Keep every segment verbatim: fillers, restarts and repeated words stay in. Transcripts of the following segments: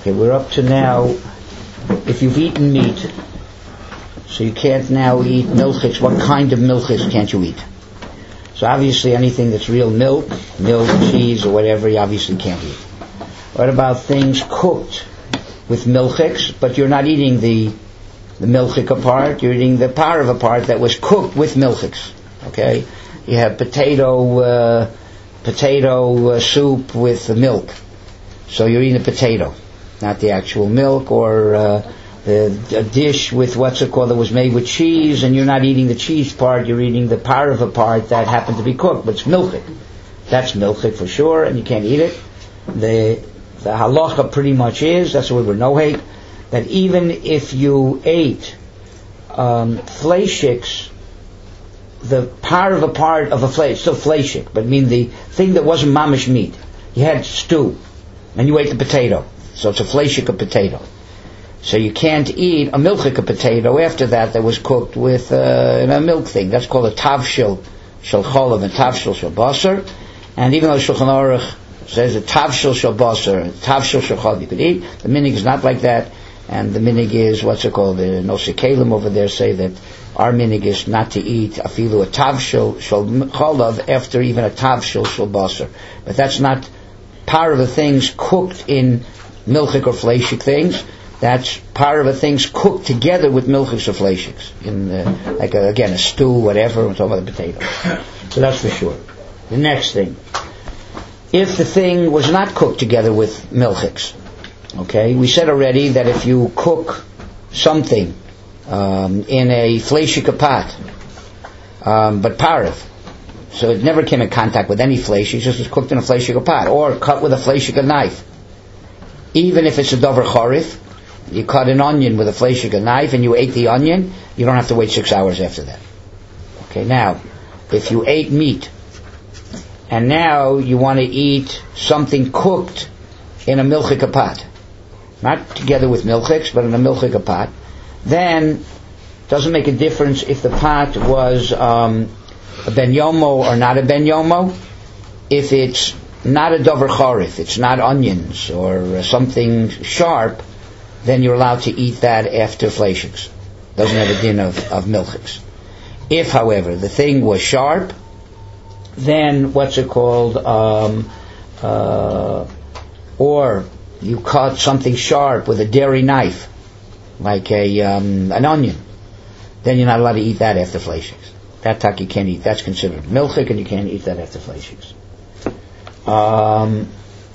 Okay, we're up to now, if you've eaten meat, so you can't now eat milchiks. What kind of milchiks can't you eat? So obviously anything that's real milk, milk, cheese, or whatever, you obviously can't eat. What about things cooked with milchiks, but you're not eating the the milchik part, you're eating the parva part that was cooked with milchiks. Okay? You have potato uh, potato uh, soup with the milk. So you're eating the potato, not the actual milk, or uh, the, a dish with what's it called that was made with cheese, and you're not eating the cheese part, you're eating the parva part that happened to be cooked, but it's milchik. That's milchik for sure, and you can't eat it. The the halacha pretty much is, that's the word we're nohek, that even if you ate um, fleishiks, the parva part of a fleish, still fleishik, but I mean the thing that wasn't mamish meat. You had stew, and you ate the potato, so it's a fleishik of potato. So you can't eat a milchik of potato after that that was cooked with uh, in a milk thing. That's called a tavshil shel cholav and tavshil shel basar. And even though Shulchan Aruch says a tavshil shel basar, tavshil shel cholav you could eat, the minig is not like that. And the minig is, what's it called, the nosikalim over there say that our minig is not to eat afilu a tavshil shel cholav after even a tavshil shel basar. But that's not part of the things cooked in milchik or fleishik things. That's part of the things cooked together with milchiks or fleishiks. In uh, like a, again a stew, whatever. We're talking about the potato. So that's for sure. The next thing, if the thing was not cooked together with milchiks, okay, we said already that if you cook something um, in a fleishik pot, um, but parav, so it never came in contact with any flesh, it just was cooked in a fleishik pot, or cut with a fleishik knife. Even if it's a dover charif, you cut an onion with a fleishik knife and you ate the onion, you don't have to wait six hours after that. Okay, now, if you ate meat, and now you want to eat something cooked in a milchik pot, not together with milchiks, but in a milchik pot, then it doesn't make a difference if the pot was um, a ben yomo or not a ben yomo. If it's not a dover charif, it's not onions or uh, something sharp, then you're allowed to eat that after fleishiks. Doesn't have a din of, of milchiks. If, however, the thing was sharp, then what's it called? Um, uh, or you cut something sharp with a dairy knife, like a um, an onion, then you're not allowed to eat that after fleishiks. That tak you can't eat. That's considered milchik, and you can't eat that after fleishiks. Um,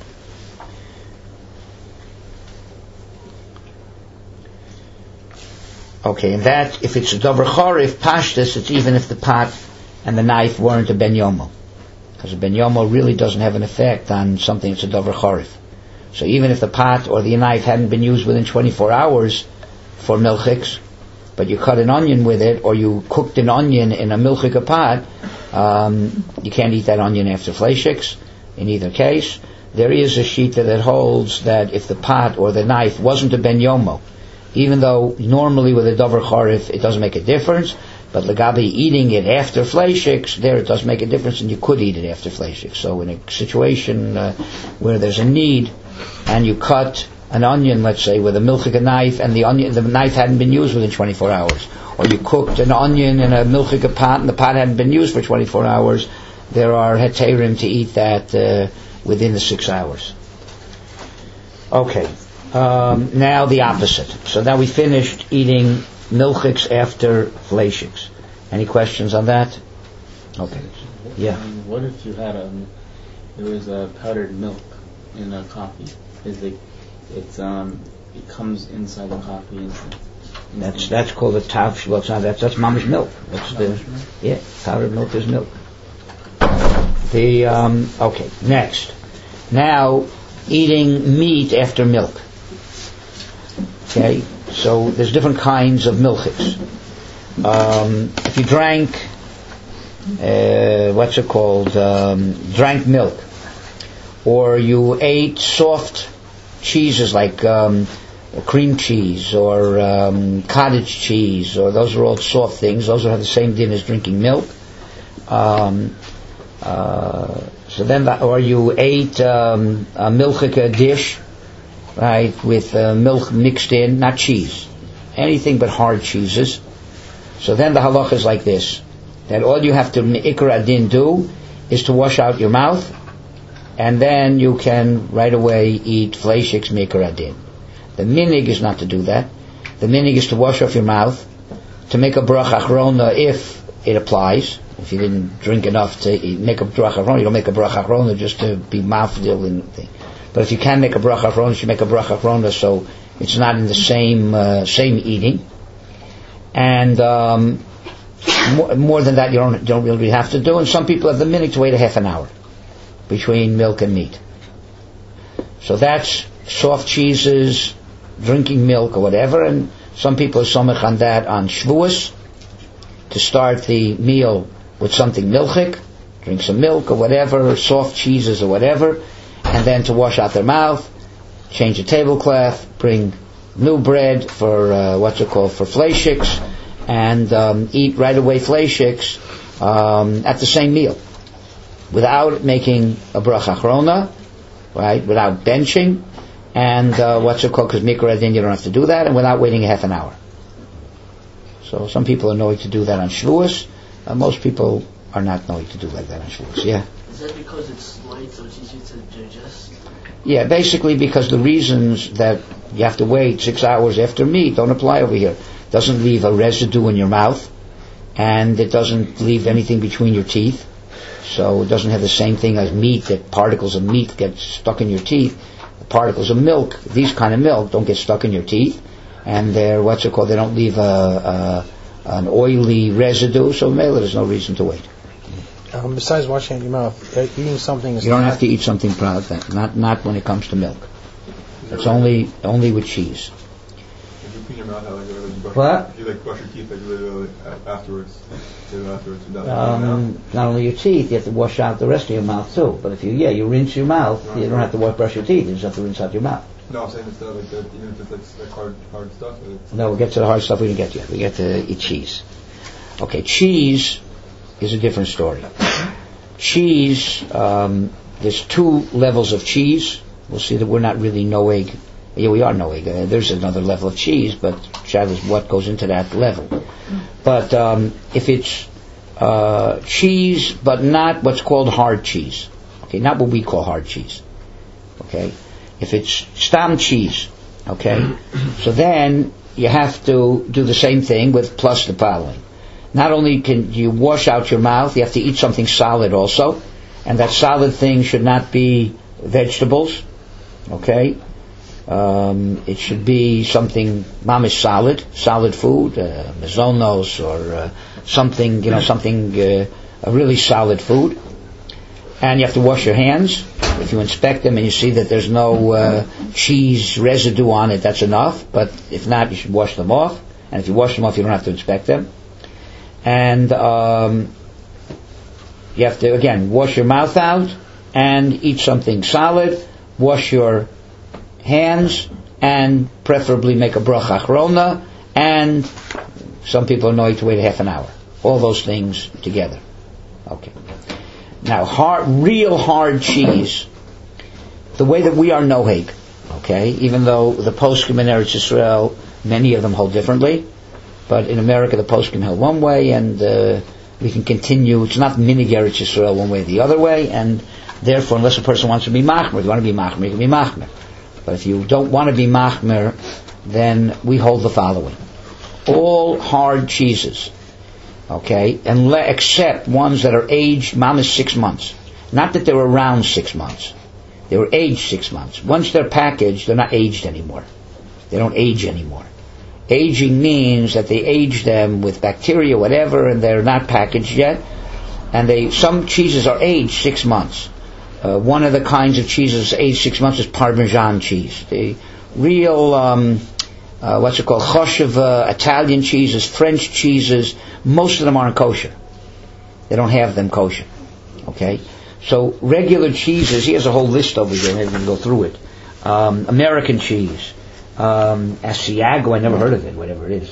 okay, and that, if it's a dover charif, pashtus, it's even if the pot and the knife weren't a ben yomo. Because a ben yomo really doesn't have an effect on something that's a dover charif. So even if the pot or the knife hadn't been used within twenty-four hours for milchiks, but you cut an onion with it, or you cooked an onion in a milchik pot, um, you can't eat that onion after fleishiks. In either case, there is a shita that holds that if the pot or the knife wasn't a ben yomo, even though normally with a dover charif it doesn't make a difference, but legabi eating it after fleishiks, there it does make a difference, and you could eat it after fleishiks. So in a situation uh, where there's a need, and you cut an onion, let's say, with a milchik knife, and the onion, the knife hadn't been used within twenty-four hours, or you cooked an onion in a milchik pot, and the pot hadn't been used for twenty-four hours, there are heterim to eat that uh, within the six hours. Okay, um, now the opposite. So now we finished eating milchiks after fleishiks. Any questions on that? Okay. Yeah. Um, what if you had a there was a powdered milk in a coffee? Is it it's um it comes inside the coffee instant? That's that's called a tav. Well, it's not, that's that's mamish milk. That's the milk? Yeah, powdered milk is milk. The um okay, next. Now eating meat after milk. Okay, so there's different kinds of milchiks. Um, if you drank, uh, what's it called, um, drank milk, or you ate soft cheeses like um, cream cheese or um, cottage cheese, or those are all soft things, those have the same din as drinking milk. Um, uh, so then, that, or you ate um, a milchik dish, right, with uh, milk mixed in, not cheese, anything but hard cheeses. So then the halacha is like this, that all you have to Ikar Adin do is to wash out your mouth, and then you can right away eat fleishiks Ikar Adin. The minig is not to do that. The minig is to wash off your mouth, to make a bracha achrona if it applies. If you didn't drink enough to eat, make a bracha achrona, you don't make a bracha achrona just to be mafdil and thing. But if you can make a bracha achrona, you should make a bracha achrona so it's not in the same uh, same eating. And um, more, more than that, you don't don't really have to do. And some people have the minute to wait a half an hour between milk and meat. So that's soft cheeses, drinking milk or whatever. And some people are somech on that on Shavuos, to start the meal with something milchik, drink some milk or whatever, soft cheeses or whatever, and then to wash out their mouth, change the tablecloth, bring new bread for uh, what's it called, for fleishiks, and um, eat right away fleishiks um, at the same meal, without making a bracha achrona, right, without benching, and uh, what's it called, because Mikra Adin you don't have to do that, and without waiting a half an hour. So some people are knowing to do that on Shavuos. Uh, most people are not knowing to do like that on Shavuos. Yeah. Is that because it's light, so it's easy to digest? Yeah, basically because the reasons that you have to wait six hours after meat don't apply over here. It doesn't leave a residue in your mouth, and it doesn't leave anything between your teeth. So it doesn't have the same thing as meat, that particles of meat get stuck in your teeth. The particles of milk, these kind of milk, don't get stuck in your teeth. And they're, what's it called, they don't leave a, a, an oily residue, so mainly there's no reason to wait. Um, besides washing out your mouth, eating something is You don't not have to eat something proud, not not when it comes to milk. It's only only with cheese. If you clean your mouth out, like, you brush, What? if you like brush your teeth, like, literally afterwards, afterwards, Um, not only your teeth, you have to wash out the rest of your mouth too. But if you, yeah, you rinse your mouth, right. You don't have to wash, brush your teeth, you just have to rinse out your mouth. No, I'm saying it's not like that, even if it's like, like hard, hard stuff. It's No, we'll get to the hard stuff we didn't get yet. We get to eat cheese. Okay, cheese is a different story. Cheese, um, there's two levels of cheese. We'll see that we're not really noeg. Yeah, we are noeg. Uh, there's another level of cheese, but Shad is what goes into that level. But um, if it's uh, cheese, but not what's called hard cheese. Okay, not what we call hard cheese. Okay. If it's stam cheese, okay, so then you have to do the same thing with plus the following. Not only can you wash out your mouth, you have to eat something solid also, and that solid thing should not be vegetables, okay. Um, it should be something mamish solid, solid food, uh, mazonos or uh, something, you know, something uh, a really solid food. And you have to wash your hands. If you inspect them and you see that there's no uh, cheese residue on it, that's enough. But if not, you should wash them off. And if you wash them off, you don't have to inspect them. And um, you have to, again, wash your mouth out and eat something solid. Wash your hands and preferably make a bracha achrona. And some people know to wait a half an hour. All those things together. Okay. Now, hard, real hard cheese, the way that we are noheg, okay, even though the poskim in Eretz Yisrael, many of them hold differently, but in America the poskim held one way, and uh, we can continue, it's not minig Eretz Yisrael one way or the other way, and therefore unless a person wants to be machmer, if you want to be machmer, you can be machmer. But if you don't want to be machmer, then we hold the following. All hard cheeses, okay, and le- except ones that are aged mamish six months. Not that they were around six months. They were aged six months. Once they're packaged, they're not aged anymore. They don't age anymore. Aging means that they age them with bacteria, whatever, and they're not packaged yet. And they some cheeses are aged six months. Uh, one of the kinds of cheeses aged six months is Parmesan cheese. The real... Um, Uh, what's it called? Chosheva, Italian cheeses, French cheeses, most of them aren't kosher. They don't have them kosher. Okay? So regular cheeses, he has a whole list over here, maybe we can go through it. Um, American cheese, um, Asiago, I never heard of it, whatever it is.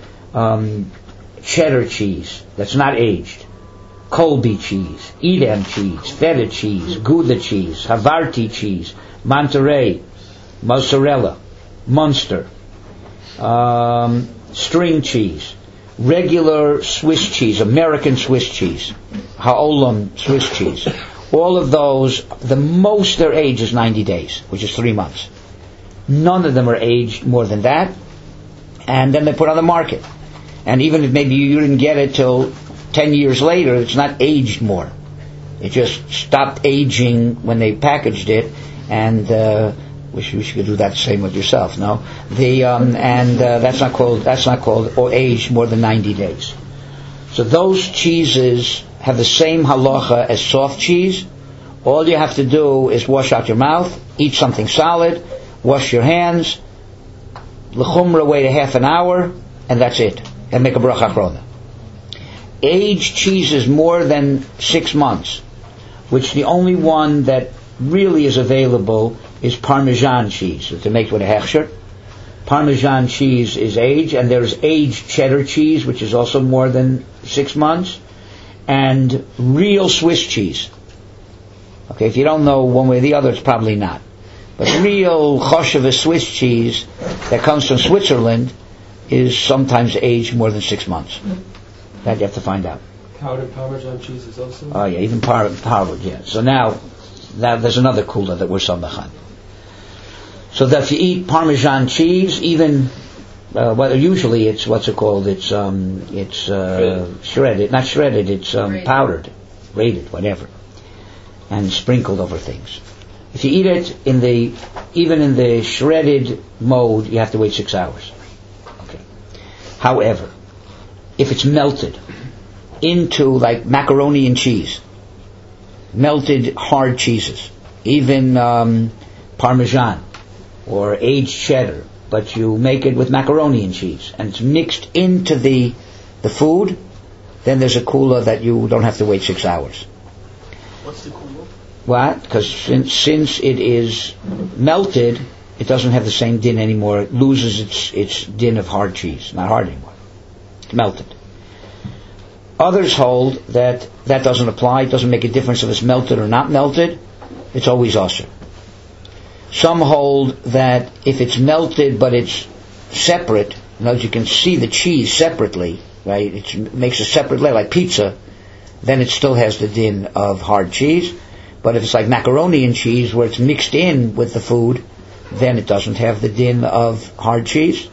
Um, cheddar cheese, that's not aged. Colby cheese, Edam cheese, feta cheese, Gouda cheese, Havarti cheese, Monterey, mozzarella, Munster, um, string cheese, regular Swiss cheese, American Swiss cheese, Ha'olam Swiss cheese. All of those, the most their age is ninety days, which is three months. None of them are aged more than that, and then they're put on the market. And even if maybe you didn't get it till ten years later, it's not aged more. It just stopped aging when they packaged it, and uh, wish you could do that the same with yourself. No, the um, and uh, that's not called that's not called or aged more than ninety days. So those cheeses have the same halacha as soft cheese. All you have to do is wash out your mouth, eat something solid, wash your hands, l'chumra, wait a half an hour, and that's it. And make a bracha achrona. Aged cheeses more than six months, which the only one that really is available is Parmesan cheese. So to make with a hechsher, Parmesan cheese is aged, and there's aged cheddar cheese, which is also more than six months, and real Swiss cheese. Okay, if you don't know one way or the other, it's probably not. But real Chosheva Swiss cheese that comes from Switzerland is sometimes aged more than six months. That you have to find out. Powdered Parmesan cheese is also? Oh yeah, even powdered, powdered, yeah. So now, now there's another kula that we're samachan. So that if you eat Parmesan cheese, even, uh, well, usually it's, what's it called, it's, um, it's, uh, shredded. shredded, not shredded, it's, um, powdered, grated, whatever, and sprinkled over things. If you eat it in the, even in the shredded mode, you have to wait six hours. Okay. However, if it's melted into like macaroni and cheese, melted hard cheeses, even um, Parmesan or aged cheddar, but you make it with macaroni and cheese and it's mixed into the the food, then there's a kula that you don't have to wait six hours. What's the kula? What? Because since, since it is melted, it doesn't have the same din anymore. It loses its its din of hard cheese, not hard anymore. It's melted. Others hold that that doesn't apply. It doesn't make a difference if it's melted or not melted. It's always usher. Some hold that if it's melted but it's separate, in other words, you can see the cheese separately, right? It makes a separate layer, like pizza, then it still has the din of hard cheese. But if it's like macaroni and cheese, where it's mixed in with the food, then it doesn't have the din of hard cheese.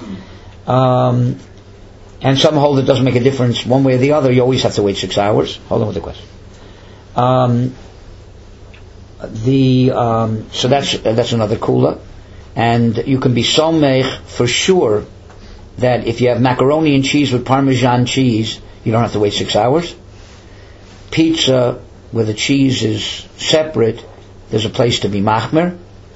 Um, and some hold it doesn't make a difference one way or the other. You always have to wait six hours. Hold on with the question. Um, the um, so that's that's another kula, and you can be somech for sure that if you have macaroni and cheese with Parmesan cheese, you don't have to wait six hours. Pizza, where the cheese is separate, there's a place to be machmer.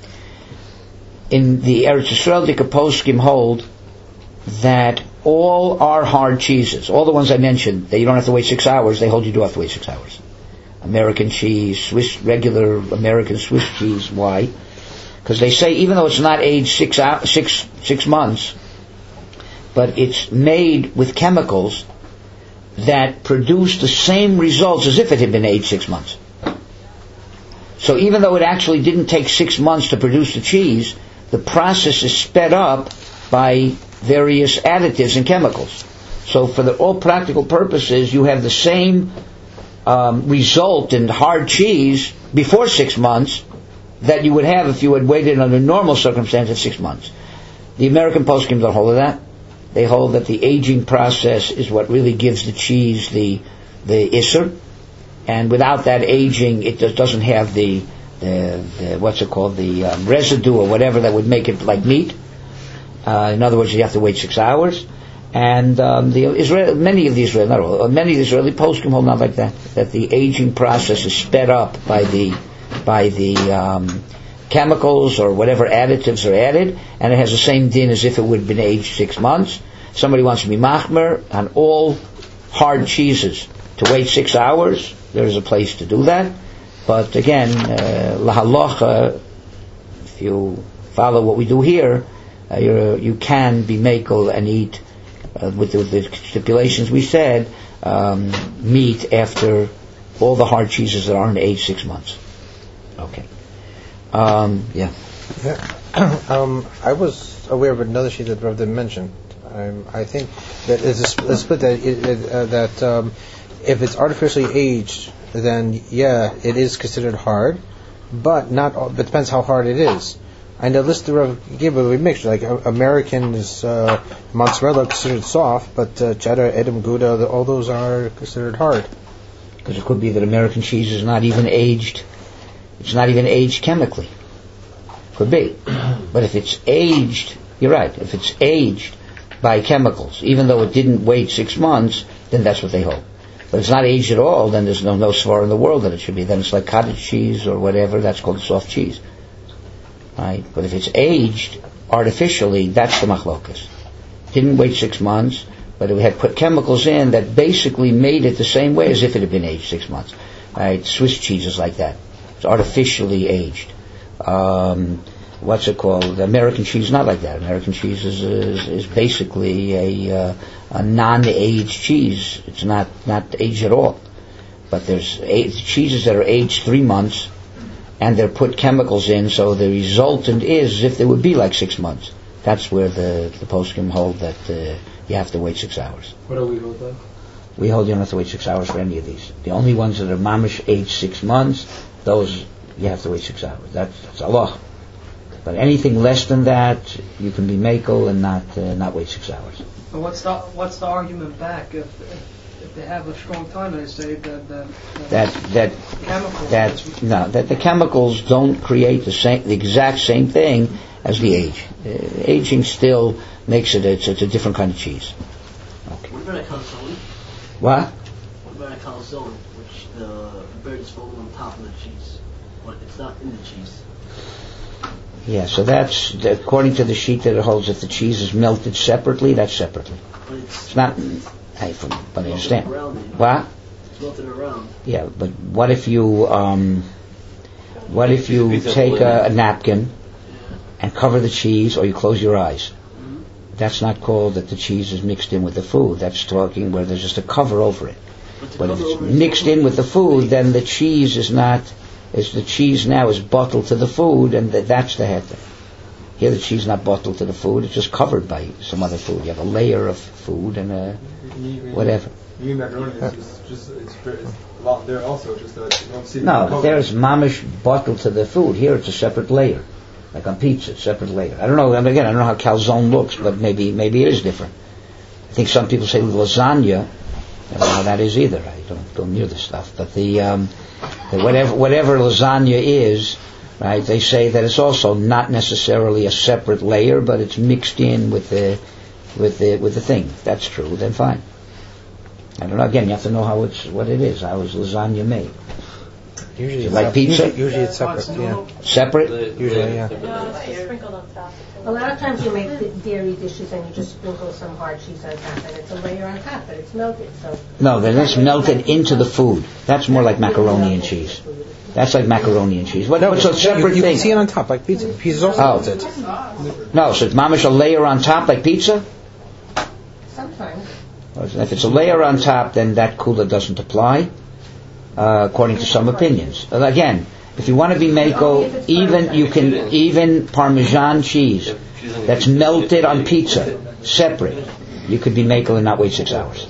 In the Eretz Yisrael, the poskim hold that all our hard cheeses, all the ones I mentioned, that you don't have to wait six hours, they hold you do have to wait six hours. American cheese, Swiss, regular American Swiss cheese. Why? Because they say even though it's not aged six, hour, six, six months, but it's made with chemicals that produce the same results as if it had been aged six months. So even though it actually didn't take six months to produce the cheese, the process is sped up by various additives and chemicals. So for the, all practical purposes, you have the same um, result in hard cheese before six months that you would have if you had waited under normal circumstances six months. The American poskim don't hold of that. They hold that the aging process is what really gives the cheese the the isser, and without that aging, it just doesn't have the, the, the what's it called, the um, residue or whatever that would make it like meat. Uh, in other words, you have to wait six hours. And um, the Israel, many of the Israeli, not all, many of the Israeli poskim hold not like that. That the aging process is sped up by the by the um, chemicals or whatever additives are added, and it has the same din as if it would have been aged six months. Somebody wants to be machmer on all hard cheeses to wait six hours. There's a place to do that, but again, uh, lahalacha, if you follow what we do here, uh, you're, you can be makel and eat uh, with, the, with the stipulations we said, um, meat after all the hard cheeses that aren't aged six months. Okay. Um, yeah. Yeah. um, I was aware of another sheet that Rav didn't mention. Um, I think that it's a, sp- a split that it, it, uh, that um, if it's artificially aged, then yeah, it is considered hard, but not. All, but it depends how hard it is. I know this the Rav gave a mixture. Like uh, American is uh, mozzarella considered soft, but uh, cheddar, Edam, Gouda, the, all those are considered hard. Because it could be that American cheese is not even aged. It's not even aged chemically. Could be. But if it's aged, you're right. If it's aged by chemicals, even though it didn't wait six months, then that's what they hold. But it's not aged at all, then there's no no svar in the world that it should be. Then it's like cottage cheese or whatever. That's called soft cheese. Right? But if it's aged artificially, that's the machlokas. Didn't wait six months, but it had put chemicals in that basically made it the same way as if it had been aged six months. Right? Swiss cheese is like that. It's artificially aged. Um, what's it called? American cheese is not like that. American cheese is is, is basically a uh, a non-aged cheese. It's not not aged at all. But there's aged, cheeses that are aged three months, and they're put chemicals in, so the resultant is as if they would be like six months. That's where the the poskim hold that uh, you have to wait six hours. What do we hold then? We hold you don't have to wait six hours for any of these. The only ones that are mamish aged six months, those you have to wait six hours. That's, that's Allah. But anything less than that, you can be makel and not uh, not wait six hours. But what's the what's the argument back if if, if they have a strong time? They say that the, the that that chemicals. that no that the chemicals don't create the same the exact same thing as the age. Uh, aging still makes it it's, it's a different kind of cheese. Okay. What about a calzone? What? What about a calzone, which the bread is folded on top of the cheese? But it's not in the cheese. Yeah, so that's, according to the sheet that it holds, if the cheese is melted separately, that's separately. But it's, it's not, I, from, but I understand. What? It's melted around. Yeah, but what if you, um, what if you take a, a napkin and cover the cheese, or you close your eyes? Mm-hmm. That's not called that the cheese is mixed in with the food. That's talking where there's just a cover over it. But, but if it's mixed in with the food, then the cheese is not... Is the cheese now is bottled to the food, and th- that's the heter. Here the cheese is not bottled to the food; it's just covered by some other food. You have a layer of food and a whatever. You mean macaroni is just, just it's, it's a lot there also, just that you don't see. No, but there's mamish bottled to the food. Here it's a separate layer, like on pizza, it's a separate layer. I don't know. I mean, again, I don't know how calzone looks, but maybe maybe it is different. I think some people say lasagna. I don't know how that is either. I don't go near the stuff, but the. Um, Whatever whatever lasagna is, right? They say that it's also not necessarily a separate layer, but it's mixed in with the with the with the thing. If that's true, then fine. I don't know. Again, you have to know how it's what it is. How is lasagna made? Usually, it's like pizza. Usually, usually it's separate. Yeah. Separate. Usually, yeah. No, it's sprinkled on top. A lot of times you make the dairy dishes and you just sprinkle some hard cheese on top, and it's a layer on top, but it's melted. So no, then it's melted into the food. That's more like macaroni and cheese. That's like macaroni and cheese. What? No, it's a separate you, you thing. You can see it on top like pizza. Pizza's also oh. melted. No, so it's mamish a layer on top like pizza. Sometimes. If it's a layer on top, then that kula doesn't apply, uh, according to some opinions. But again, if you want to be mako, even you can even Parmesan cheese that's melted on pizza, separate. You could be mako and not wait six hours.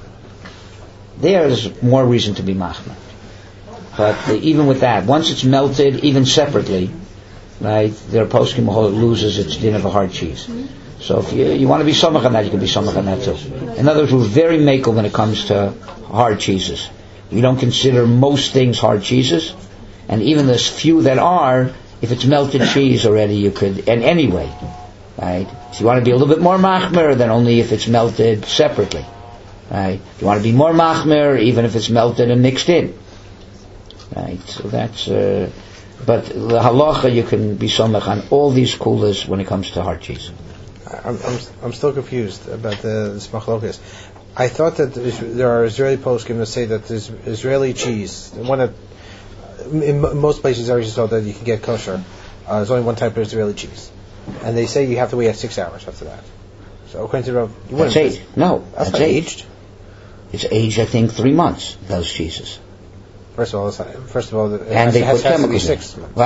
There's more reason to be machmer. But uh, even with that, once it's melted, even separately, right? Their poskim loses its din of a hard cheese. So if you you want to be samach on that, you can be samach on that too. In other words, we're very mako when it comes to hard cheeses. We don't consider most things hard cheeses. And even the few that are, if it's melted cheese already, you could, and anyway, right? If you want to be a little bit more machmer, then only if it's melted separately, right? If you want to be more machmer, even if it's melted and mixed in, right? So that's, uh, but the halacha, you can be somach on all these kulas when it comes to hard cheese. I'm, I'm, I'm still confused about the, this machlokas. I thought that there are Israeli poskim that say that there's Israeli cheese, one that in most places I was told that you can get kosher. Uh, there's only one type of Israeli cheese, and they say you have to wait six hours after that. So according to Rav, you that's aged. No, that's, that's not aged. aged. It's aged, I think, three months. Those cheeses. First of all, it's not, first of all, it and has, they it has, put has chemicals to be six in. months. What?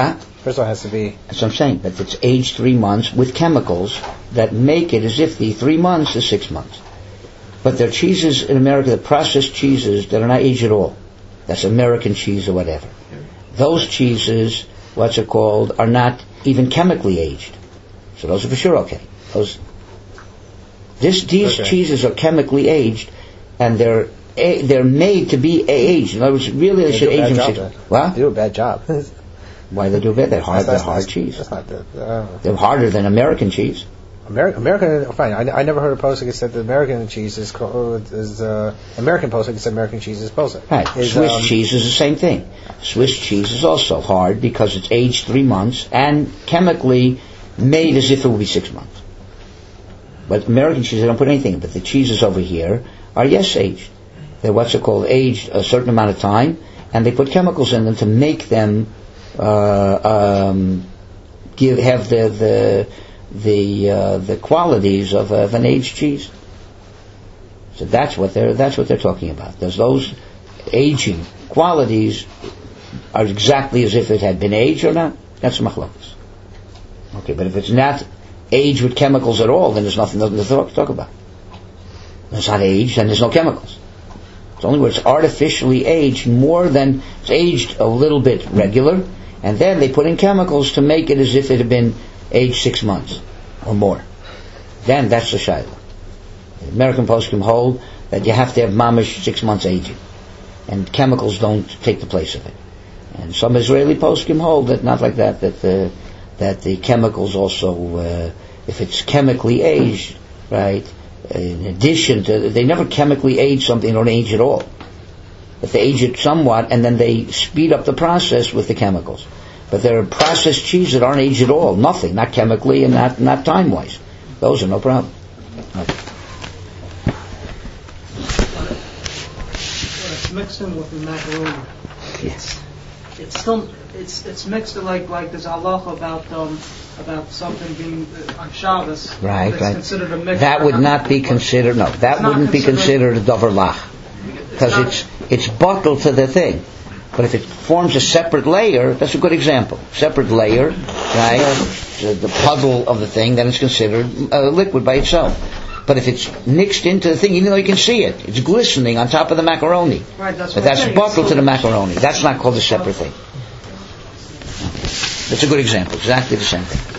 First of all, it has to be. That's what I'm saying. But it's aged three months with chemicals that make it as if the three months is six months. But there are cheeses in America, the processed cheeses that are not aged at all. That's American cheese or whatever. Those cheeses, what's it called, are not even chemically aged. So those are for sure okay. Those, this, these Okay. cheeses are chemically aged, and they're a, they're made to be aged. In other words, really they, They should do a age bad them job six. then. What? They do a bad job. Why they do bad? They're hard. That's- They're that's- hard that's- cheese. That's not the. Uh, They're harder than American cheese. American, American, fine. I, I never heard a posting that said that American cheese is called, is uh, American posting that said American cheese is posting. Right. Is, Swiss um, cheese is the same thing. Swiss cheese is also hard because it's aged three months and chemically made as if it would be six months. But American cheese, they don't put anything in. But the cheeses over here are, yes, aged. They're what's it called, aged a certain amount of time, and they put chemicals in them to make them uh, um, give have the the the uh, the qualities of, of an aged cheese. So that's what they're that's what they're talking about. There's those aging qualities are exactly as if it had been aged or not. That's machlokas. Okay, but if it's not aged with chemicals at all, then there's nothing, nothing to talk, talk about. When it's not aged, then there's no chemicals. It's only where it's artificially aged more than it's aged a little bit regular, and then they put in chemicals to make it as if it had been aged six months or more. Then that's the shayla. The American poskim hold that you have to have mamish six months aging, and chemicals don't take the place of it. And some Israeli poskim hold that not like that. That the that the chemicals also, uh, if it's chemically aged, right? In addition to, they never chemically age something, they don't age at all. If they age it somewhat, and then they speed up the process with the chemicals. But there are processed cheeses that aren't aged at all, nothing, not chemically and not not time wise. Those are no problem. Okay. When it's mixed in with the macaroni, Yes. it's still it's it's mixed like like there's halacha about um about something being uh, on Shabbos. Right, It's right. considered a mix. That would not be considered. No, that It's not wouldn't be considered- considered a davar lach, because not- it's it's bottled to the thing. But if it forms a separate layer, that's a good example. Separate layer, right? The, the puddle of the thing, then it's considered a liquid by itself. But if it's mixed into the thing, even though you can see it, it's glistening on top of the macaroni. Right, that's But what I'm that's saying. bottled It's to the still- macaroni. That's not called a separate thing. That's a good example. Exactly the same thing.